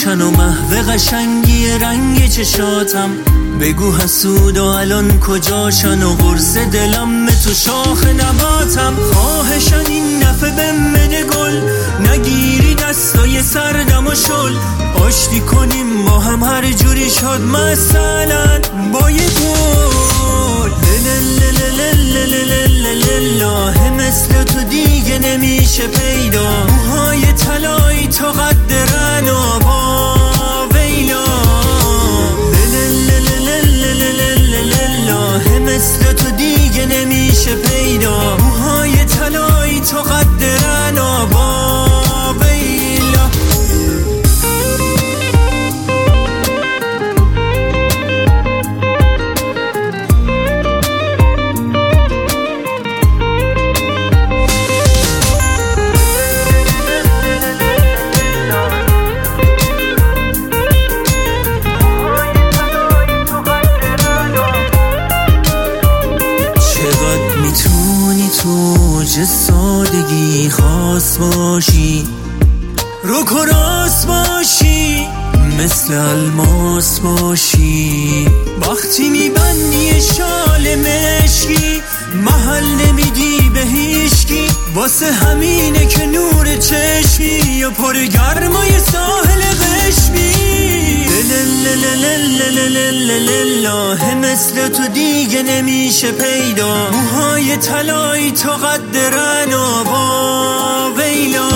روشن و محو قشنگی رنگ چشاتم. بگو حسود و الان کجاشن و قرص دلم تو شاخ نباتم. خواهشن این دفعه بهم بده گل، نگیری دستای سردم و شل. آشتی کنیم با هم هر جوری شد، مثلا با یه گل. لله مثل تو دیگه نمیشه پیدا، موهای طلایی تا قد رنابا ویلا. لله مثل تو دیگه نمیشه پیدا، موهای طلایی تا قد رنابا ویلا. چه سادگی خاص باشی، روک و راست باشی، مثل الماس باشی. وقتی میبندی شال مشکی، محل نمیدی به هیشکی. واسه همینه که نور چشمی و پر گرمای ساحل قشمی. لله مثل تو دیگه نمیشه پیدا، موهای طلایی تا قد رنابا ویلا.